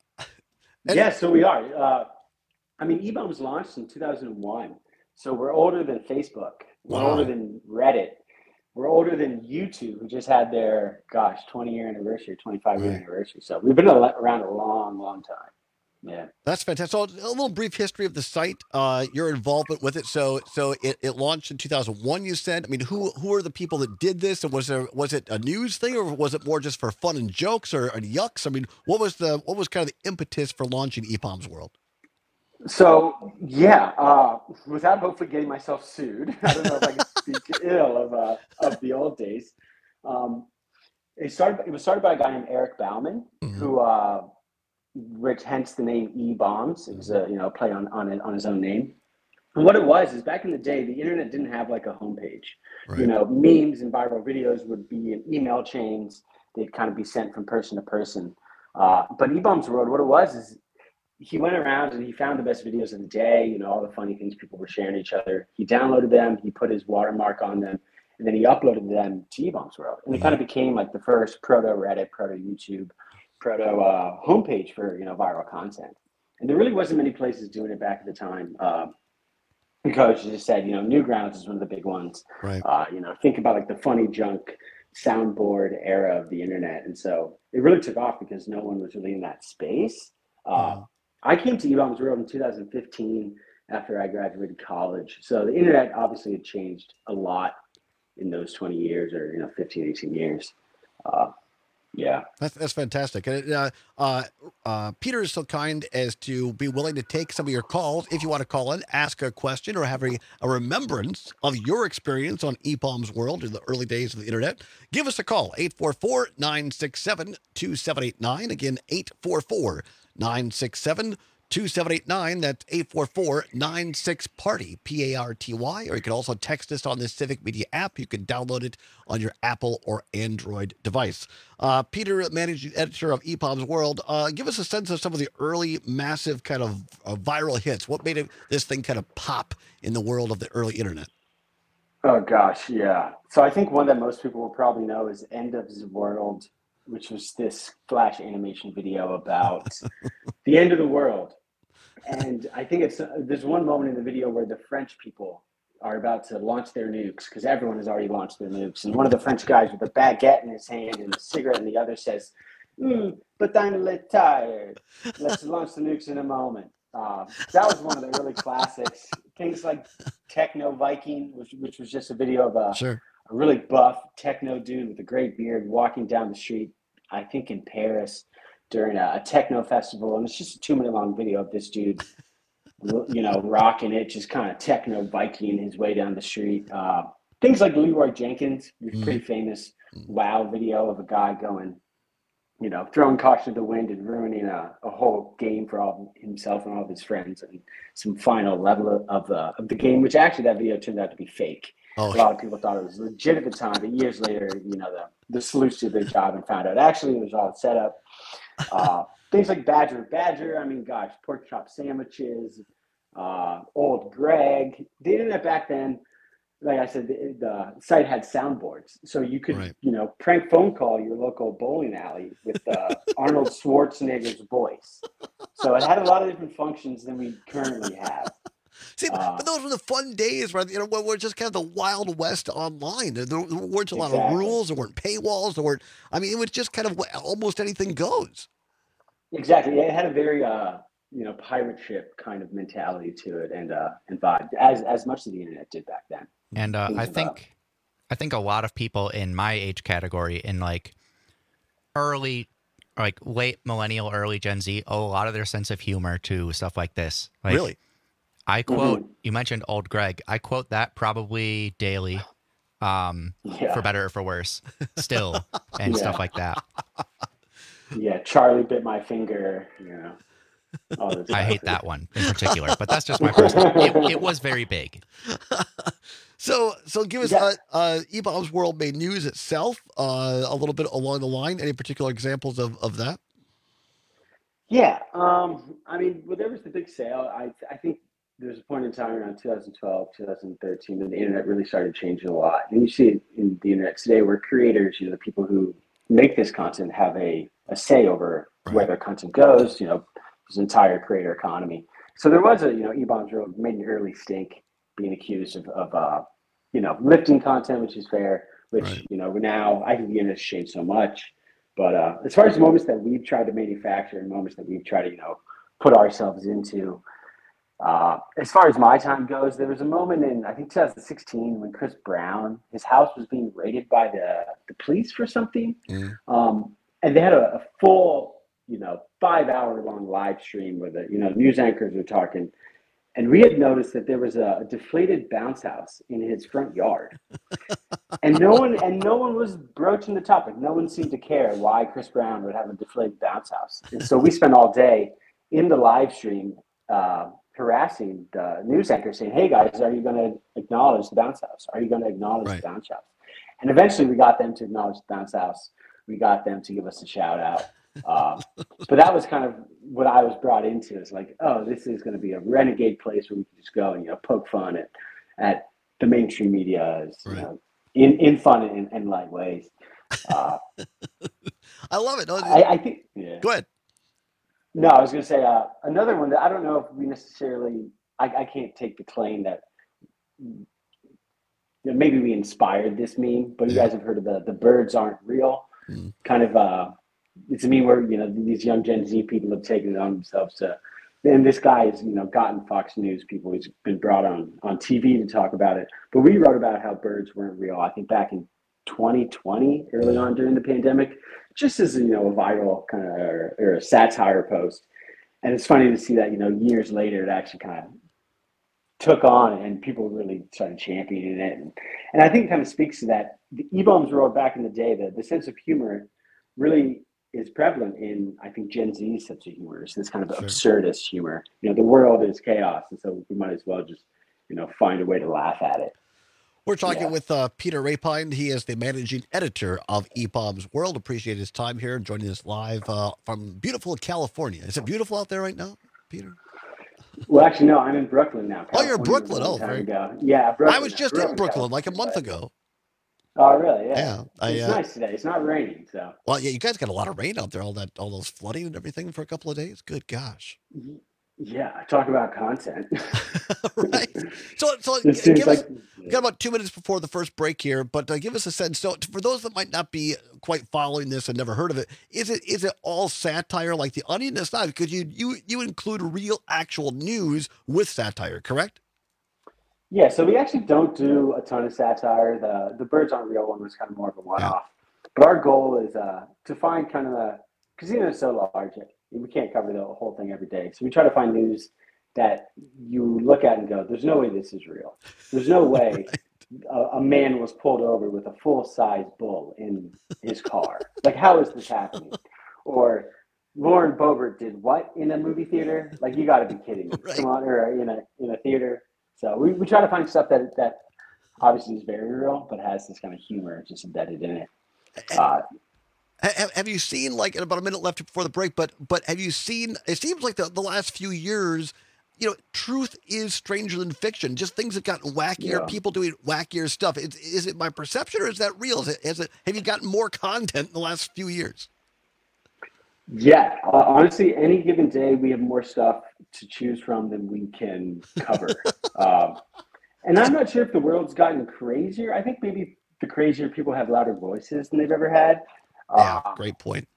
Yeah, so we are. EPOM was launched in 2001. So we're older than Facebook. We're older than Reddit. We're older than YouTube, who just had their, 20-year anniversary, 25-year anniversary. So we've been around a long, long time. Yeah. That's fantastic. So a little brief history of the site, your involvement with it. So it launched in 2001, you said. I mean, who are the people that did this? And was it a news thing, or was it more just for fun and jokes or yucks? I mean, what was kind of the impetus for launching EPOM's World? So, without hopefully getting myself sued, I don't know if I can speak ill of the old days. It was started by a guy named Eric Bauman, who, which hence the name E-Bombs. It was a play on his own name. And what it was is back in the day, the internet didn't have like a homepage. Right. Memes and viral videos would be in email chains. They'd kind of be sent from person to person. But E-Bombs World, what it was is he went around and he found the best videos of the day, all the funny things people were sharing each other. He downloaded them, he put his watermark on them, and then he uploaded them to E-Bombs World. And it kind of became like the first proto-Reddit, proto-YouTube, proto homepage for, viral content. And there really wasn't many places doing it back at the time. Because you just said, Newgrounds is one of the big ones. Right. Think about like the funny junk soundboard era of the internet. And so it really took off because no one was really in that space. I came to E-Bombs World in 2015 after I graduated college. So the internet obviously had changed a lot in those 20 years or, 15, 18 years. Yeah. That's fantastic. And Peter is so kind as to be willing to take some of your calls. If you want to call in, ask a question, or have a remembrance of your experience on E-Bombs World in the early days of the internet, give us a call, 844-967-2789. Again, 844-967-2789. That's 844-96-PARTY, P-A-R-T-Y. Or you can also text us on the Civic Media app. You can download it on your Apple or Android device. Peter, managing editor of E-Bombs World, give us a sense of some of the early massive kind of viral hits. What made this thing kind of pop in the world of the early internet? Oh, gosh, yeah. So I think one that most people will probably know is End of the World, which was this flash animation video about the end of the world. And I think there's one moment in the video where the French people are about to launch their nukes because everyone has already launched their nukes. And one of the French guys with a baguette in his hand and a cigarette in the other says, but I'm a little tired. Let's launch the nukes in a moment. That was one of the early classics. Things like Techno Viking, which was just a video of a really buff techno dude with a great beard walking down the street, I think in Paris, during a techno festival. And it's just a 2-minute long video of this dude, rocking it, just kind of techno Viking his way down the street. Things like Leroy Jenkins, pretty famous WoW video of a guy going, throwing caution to the wind and ruining a whole game for himself and all of his friends, and some final level of the game, which actually that video turned out to be fake. A lot of people thought it was legit at the time, but years later, the sleuths did their job and found out actually it was all set up. Things like Badger, pork chop sandwiches, Old Greg. The internet back then, like I said, the site had soundboards, so you could, prank phone call your local bowling alley with Arnold Schwarzenegger's voice. So it had a lot of different functions than we currently have. See, but those were the fun days, right? When we're just kind of the Wild West online. There weren't a lot of rules. There weren't paywalls. It was just kind of almost anything goes. Exactly. It had a very, pirate ship kind of mentality to it and vibe, as much as the internet did back then. And I think a lot of people in my age category, in like late millennial, early Gen Z, owe a lot of their sense of humor to stuff like this. Really? I quote, you mentioned Old Greg. I quote that probably daily, for better or for worse, still, and stuff like that. Yeah, Charlie bit my finger, all this I hate that one in particular, but that's just my personal. It was very big. So give us E-Bombs World made news itself, a little bit along the line. Any particular examples of that? Yeah, when there was the big sale, I think there was a point in time around 2012, 2013, when the internet really started changing a lot. And you see it in the internet today where creators, the people who make this content have a say over where their content goes, this entire creator economy. So there was E-Bombs World made an early stink being accused of lifting content, which is fair, which, now I think the internet has changed so much. But as far as the moments that we've tried to manufacture and moments that we've tried to, put ourselves into, as far as my time goes, there was a moment in, I think, 2016 when Chris Brown, his house was being raided by the police for something. And they had a full, 5-hour long live stream where the, news anchors were talking. And we had noticed that there was a deflated bounce house in his front yard, and no one was broaching the topic. No one seemed to care why Chris Brown would have a deflated bounce house. And so we spent all day in the live stream harassing the news anchor, saying, "Hey guys, are you going to acknowledge the bounce house? Are you going to acknowledge the bounce house?" And eventually, we got them to acknowledge the bounce house. We got them to give us a shout out. But that was kind of what I was brought into. Is like, oh, this is going to be a renegade place where we can just go and poke fun at the mainstream media, in fun and light ways. I love it. I think. Yeah. Go ahead. No, I was going to say another one that I don't know if we necessarily. I can't take the claim that maybe we inspired this meme, but you guys have heard of the birds aren't real. Kind of it's a meme where these young Gen Z people have taken it on themselves to, and this guy has gotten Fox News people. He's been brought on TV to talk about it. But we wrote about how birds weren't real, I think back in 2020, early on during the pandemic, just as a viral kind of or a satire post. And it's funny to see that years later it actually kind of took on and people really started championing it. And I think it kind of speaks to that. The E-Bombs world back in the day, the sense of humor really is prevalent in, I think, Gen Z's sense of humor. It's this kind of absurdist humor. The world is chaos, and so we might as well just, find a way to laugh at it. We're talking with Peter Rapine. He is the managing editor of E-Bombs World. Appreciate his time here, joining us live from beautiful California. Is it beautiful out there right now, Peter? Well, actually, no. I'm in Brooklyn now. Oh, you're in Brooklyn. Oh, very good. Yeah, Brooklyn. I was just in Brooklyn like a month ago. Oh, really? Yeah. It's nice today. It's not raining, so. Well, yeah, you guys got a lot of rain out there. All those flooding and everything for a couple of days. Good gosh. Yeah, talk about content. Right. So give us, we got about 2 minutes before the first break here, but give us a sense. So for those that might not be quite following this and never heard of it, is it all satire like The Onion? It's not, because you include real actual news with satire, correct? Yeah, so we actually don't do a ton of satire. The birds aren't real one was kind of more of a one-off. Yeah. But our goal is to find kind of the, because is so large, we can't cover the whole thing every day. So we try to find news that you look at and go, there's no way this is real. There's no way a man was pulled over with a full-size bull in his car. Like, how is this happening? Or Lauren Boebert did what in a movie theater? Like, you got to be kidding me. Come on, or in a theater. So we try to find stuff that obviously is very real, but has this kind of humor just embedded in it. Have you seen, like, in about a minute left before the break, but have you seen, it seems like the last few years, truth is stranger than fiction. Just things have gotten wackier, people doing wackier stuff. Is it my perception, or is that real? Have you gotten more content in the last few years? Yeah, honestly, any given day we have more stuff to choose from than we can cover. And I'm not sure if the world's gotten crazier. I think maybe the crazier people have louder voices than they've ever had. Yeah, great point.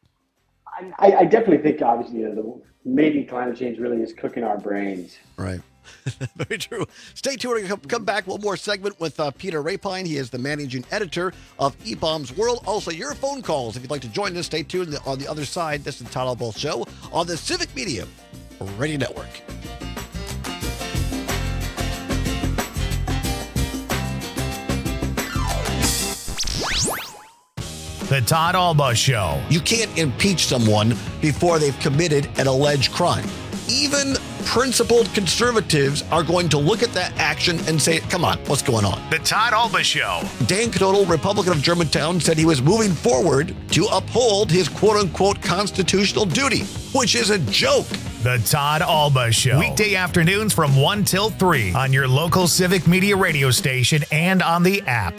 I definitely think, obviously, maybe climate change really is cooking our brains. Right. Very true. Stay tuned. We're going to come back. One more segment with Peter Rapine. He is the managing editor of E-Bombs World. Also, your phone calls. If you'd like to join us, stay tuned. On the other side, this is the Todd Albaugh Show on the Civic Media Radio Network. The Todd Albaugh Show. You can't impeach someone before they've committed an alleged crime. Even principled conservatives are going to look at that action and say, come on, what's going on? The Todd Albaugh Show. Dan Knodel, Republican of Germantown, said he was moving forward to uphold his quote-unquote constitutional duty, which is a joke. The Todd Albaugh Show. Weekday afternoons from 1 till 3 on your local Civic Media radio station and on the app.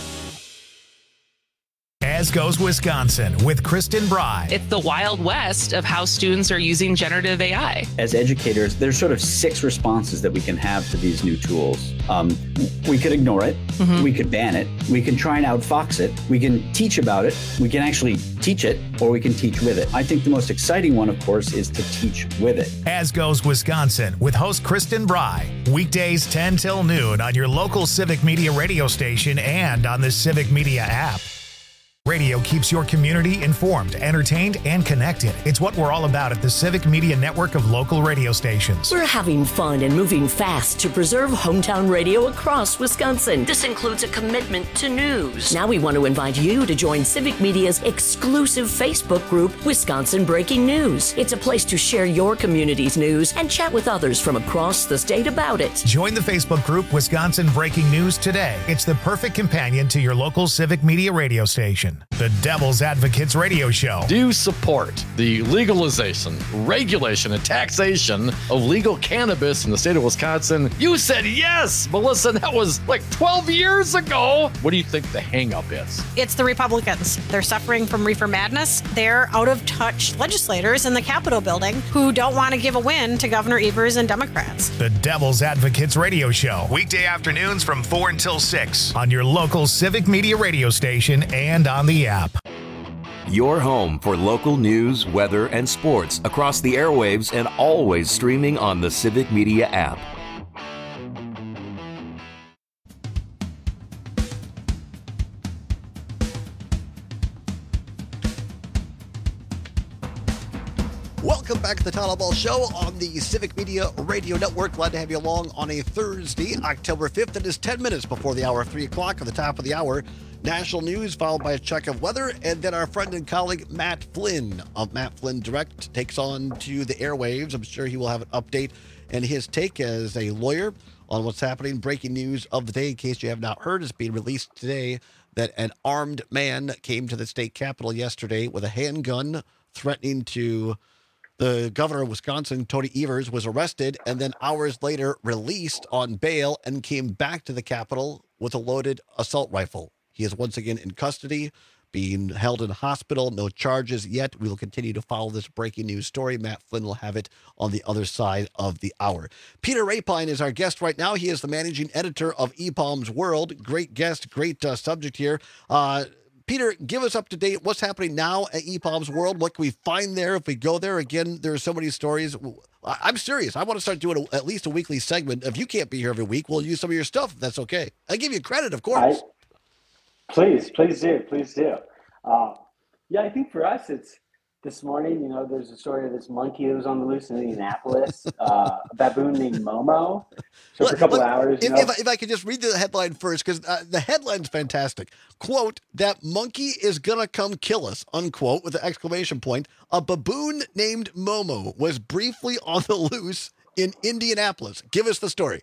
As Goes Wisconsin with Kristen Bry. It's the Wild West of how students are using generative AI. As educators, there's sort of 6 responses that we can have to these new tools. We could ignore it. Mm-hmm. We could ban it. We can try and outfox it. We can teach about it. We can actually teach it, or we can teach with it. I think the most exciting one, of course, is to teach with it. As Goes Wisconsin with host Kristen Bry. Weekdays 10 till noon on your local Civic Media radio station and on the Civic Media app. Radio keeps your community informed, entertained, and connected. It's what we're all about at the Civic Media Network of local radio stations. We're having fun and moving fast to preserve hometown radio across Wisconsin. This includes a commitment to news. Now we want to invite you to join Civic Media's exclusive Facebook group, Wisconsin Breaking News. It's a place to share your community's news and chat with others from across the state about it. Join the Facebook group Wisconsin Breaking News today. It's the perfect companion to your local Civic Media radio station. The Devil's Advocates Radio Show. Do you support the legalization, regulation, and taxation of legal cannabis in the state of Wisconsin? You said yes, Melissa. That was like 12 years ago. What do you think the hang-up is? It's the Republicans. They're suffering from reefer madness. They're out-of-touch legislators in the Capitol building who don't want to give a win to Governor Evers and Democrats. The Devil's Advocates Radio Show. Weekday afternoons from 4 until 6 on your local Civic Media radio station and on the app. Your home for local news, weather, and sports across the airwaves and always streaming on the Civic Media app. Welcome back to the Todd Ball Show on the Civic Media Radio Network. Glad to have you along on a Thursday, October 5th. It is 10 minutes before the hour, 3 o'clock at the top of the hour. National news followed by a check of weather, and then our friend and colleague Matt Flynn of Matt Flynn Direct takes on to the airwaves. I'm sure he will have an update and his take as a lawyer on what's happening. Breaking news of the day, in case you have not heard, is being released today that an armed man came to the state capitol yesterday with a handgun threatening to the governor of Wisconsin, Tony Evers, was arrested and then hours later released on bail and came back to the Capitol with a loaded assault rifle. He is once again in custody, being held in hospital. No charges yet. We will continue to follow this breaking news story. Matt Flynn will have it on the other side of the hour. Peter Rapine is our guest right now. He is the managing editor of ePalm's World. Great guest, great subject here. Peter, give us up to date. What's happening now at ePalm's World? What can we find there if we go there? Again, there are so many stories. I'm serious. I want to start doing at least a weekly segment. If you can't be here every week, we'll use some of your stuff. If that's okay. I give you credit, of course. Please do. Yeah, I think for us, it's this morning, there's a story of this monkey that was on the loose in Indianapolis, a baboon named Momo. So for a couple hours. If I could just read the headline first, because the headline's fantastic. Quote, "That monkey is gonna come kill us," unquote, with an exclamation point. A baboon named Momo was briefly on the loose in Indianapolis. Give us the story.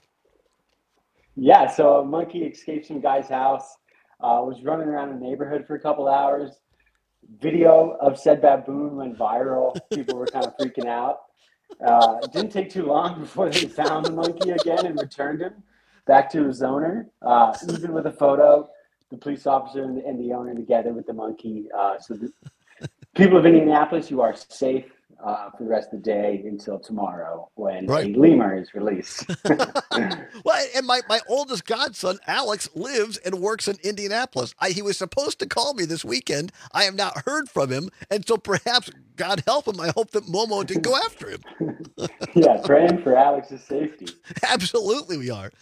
Yeah, so a monkey escaped some guy's house, was running around the neighborhood for a couple hours. Video of said baboon went viral. People were kind of freaking out. It didn't take too long before they found the monkey again and returned him back to his owner. Even with a photo, the police officer and the owner together with the monkey. So the people of Indianapolis, you are safe for the rest of the day until tomorrow when a lemur is released. Well, and my oldest godson, Alex, lives and works in Indianapolis. He was supposed to call me this weekend. I have not heard from him. And so perhaps, God help him, I hope that Momo didn't go after him. Yeah, praying for Alex's safety. Absolutely we are.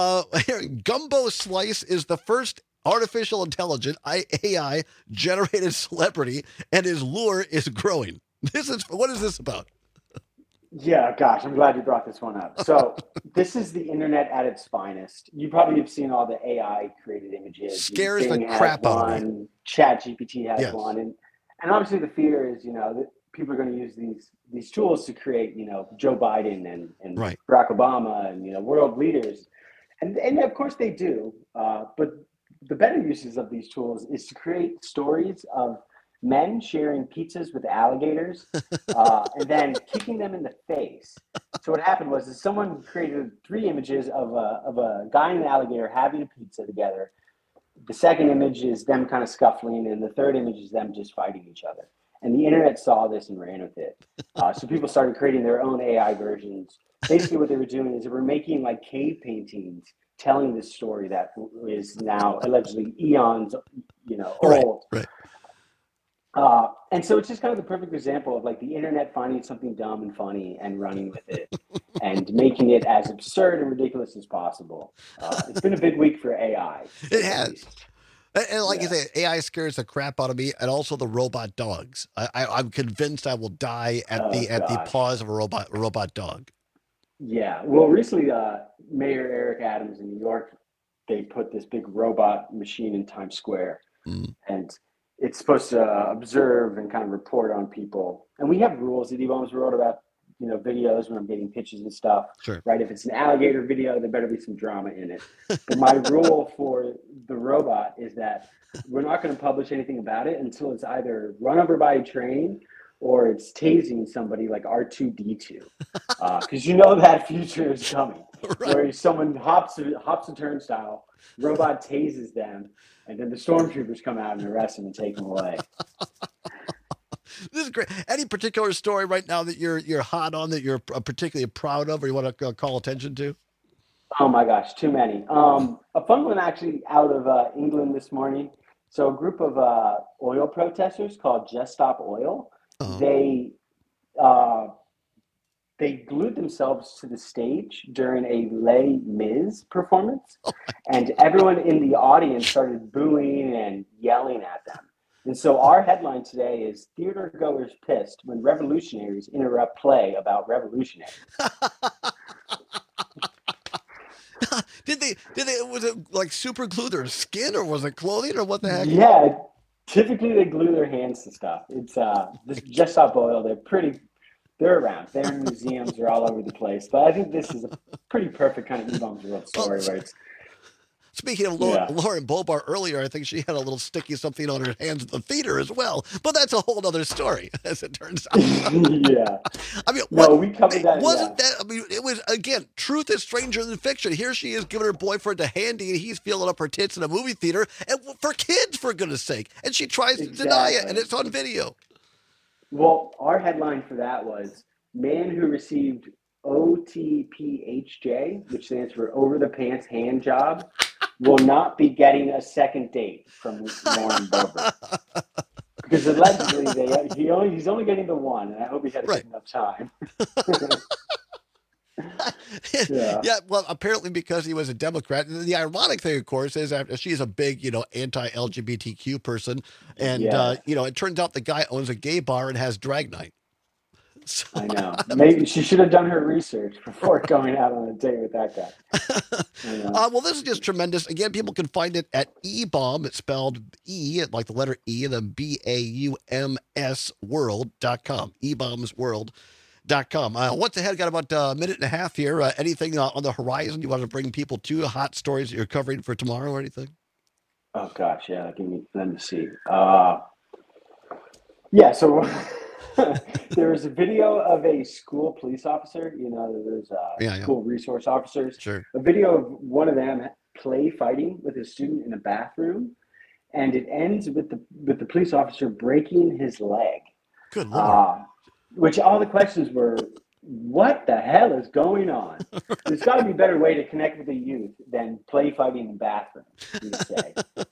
Gumbo Slice is the first artificial intelligent AI generated celebrity, and his lure is growing. What is this about? Yeah, gosh, I'm glad you brought this one up. So this is the internet at its finest. You probably have seen all the AI created images. Scares the crap out of me. ChatGPT has one, and obviously the fear is, that people are going to use these tools to create, Joe Biden and Barack Obama and world leaders, and of course they do. But the better uses of these tools is to create stories of men sharing pizzas with alligators and then kicking them in the face. So what happened was someone created 3 images of a guy and an alligator having a pizza together. The second image is them kind of scuffling, and the third image is them just fighting each other. And the internet saw this and ran with it. So people started creating their own AI versions. Basically what they were doing is they were making like cave paintings telling this story that is now allegedly eons, old. Right. And so it's just kind of the perfect example of like the internet finding something dumb and funny and running with it and making it as absurd and ridiculous as possible. It's been a big week for AI. It has. And like you say, AI scares the crap out of me, and also the robot dogs. I'm convinced I will die at the paws of a robot dog. Yeah. Well, recently, Mayor Eric Adams in New York, they put this big robot machine in Times Square, and it's supposed to observe and kind of report on people. And we have rules that E-Bombs wrote about, videos when I'm getting pitches and stuff. Sure. Right. If it's an alligator video, there better be some drama in it. But my rule for the robot is that we're not going to publish anything about it until it's either run over by a train or it's tasing somebody like R2-D2. Because that future is coming. Right. Where someone hops a turnstile, robot tases them, and then the stormtroopers come out and arrest them and take them away. This is great. Any particular story right now that you're hot on, that you're particularly proud of, or you want to call attention to? Oh my gosh, too many. A fun one actually out of England this morning. So a group of oil protesters called Just Stop Oil, they glued themselves to the stage during a Les Mis performance, and everyone in the audience started booing and yelling at them. And so our headline today is "Theater Goers Pissed When Revolutionaries Interrupt Play About Revolutionaries." Did they, was it like super glue their skin, or was it clothing, or what the heck? Yeah, typically they glue their hands to stuff. It's this Just Stop Oil. They're around. They're in museums. They're all over the place. But I think this is a pretty perfect kind of E-Bombs World story where it's. Speaking of Lauren Bobar earlier, I think she had a little sticky something on her hands at the theater as well. But that's a whole other story, as it turns out. Yeah. I mean, we covered that. Wasn't that? I mean, it was, again, truth is stranger than fiction. Here she is giving her boyfriend a handy, and he's feeling up her tits in a movie theater, and for kids, for goodness sake. And she tries to deny it, and it's on video. Well, our headline for that was "Man who received OTPHJ," which stands for Over the Pants Hand Job, will not be getting a second date from Lauren Boebert. Because allegedly he's only getting the one, and I hope he had enough time. Yeah, well, apparently because he was a Democrat. The ironic thing, of course, is that she's a big, anti-LGBTQ person, and it turns out the guy owns a gay bar and has drag night. So, I know. Maybe she should have done her research before going out on a date with that guy. Well, this is just tremendous. Again, people can find it at E-Bomb. It's spelled E, like the letter E, and then BAUMS world.com. eBombsworld.com. What's ahead? Got about a minute and a half here. Anything on the horizon you want to bring people to? Hot stories that you're covering for tomorrow or anything? Oh, gosh, yeah. Let me see. So... There was a video of a school police officer. There's school resource officers. Sure. A video of one of them play fighting with a student in a bathroom, and it ends with the police officer breaking his leg. Good Lord. Which all the questions were, what the hell is going on? There's got to be a better way to connect with the youth than play fighting in bathrooms, you would say.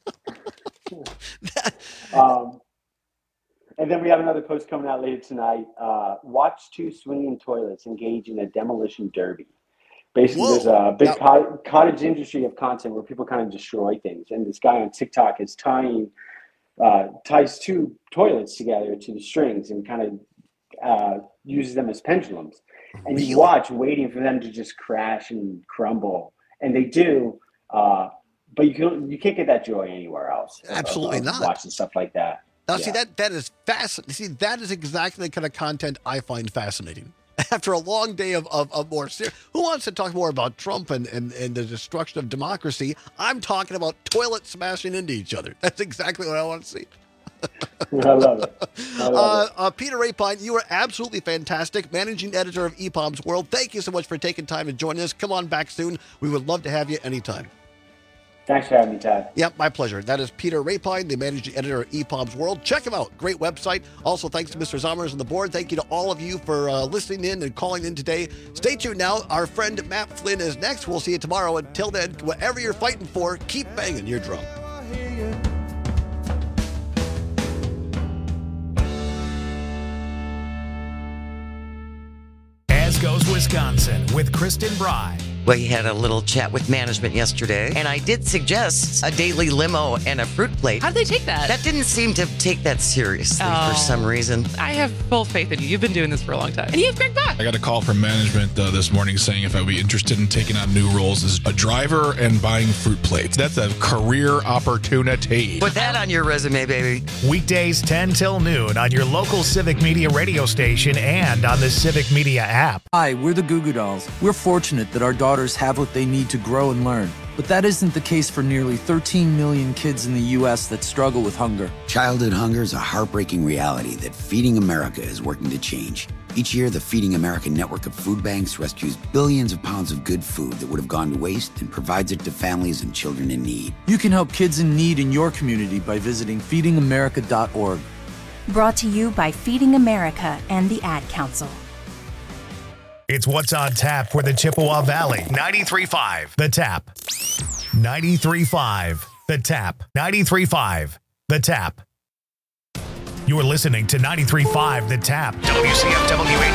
And then we have another post coming out later tonight. Watch two swinging toilets engage in a demolition derby. Basically, there's a big cottage industry of content where people kind of destroy things. And this guy on TikTok is ties two toilets together to the strings and kind of uses them as pendulums. And you watch, waiting for them to just crash and crumble. And they do, but you can't get that joy anywhere else. Absolutely not. Watching stuff like that. Now, see, that is fascinating. See, that is exactly the kind of content I find fascinating. After a long day of more serious, who wants to talk more about Trump and the destruction of democracy? I'm talking about toilets smashing into each other. That's exactly what I want to see. I love it. Peter Rapine, you are absolutely fantastic. Managing editor of E-Bombs World. Thank you so much for taking time to join us. Come on back soon. We would love to have you anytime. Thanks for having me, Todd. Yep, my pleasure. That is Peter Rapine, the managing editor of E-Bombs World. Check him out. Great website. Also, thanks to Mr. Zommers on the board. Thank you to all of you for listening in and calling in today. Stay tuned now. Our friend Matt Flynn is next. We'll see you tomorrow. Until then, whatever you're fighting for, keep banging your drum. As Goes Wisconsin with Kristen Bry. We had a little chat with management yesterday, and I did suggest a daily limo and a fruit plate. How did they take that? That didn't seem to take that seriously for some reason. I have full faith in you. You've been doing this for a long time. And you have Greg Bach. I got a call from management this morning saying if I would be interested in taking on new roles as a driver and buying fruit plates. That's a career opportunity. Put that on your resume, baby. Weekdays 10 till noon on your local Civic Media radio station and on the Civic Media app. Hi, we're the Goo Goo Dolls. We're fortunate that our daughters have what they need to grow and learn. But that isn't the case for nearly 13 million kids in the U.S. that struggle with hunger. Childhood hunger is a heartbreaking reality that Feeding America is working to change. Each year, the Feeding America network of food banks rescues billions of pounds of good food that would have gone to waste and provides it to families and children in need. You can help kids in need in your community by visiting feedingamerica.org. Brought to you by Feeding America and the Ad Council. It's What's on Tap for the Chippewa Valley. 93.5 The Tap. 93.5 The Tap. 93.5 The Tap. You're listening to 93.5 The Tap. WCFWH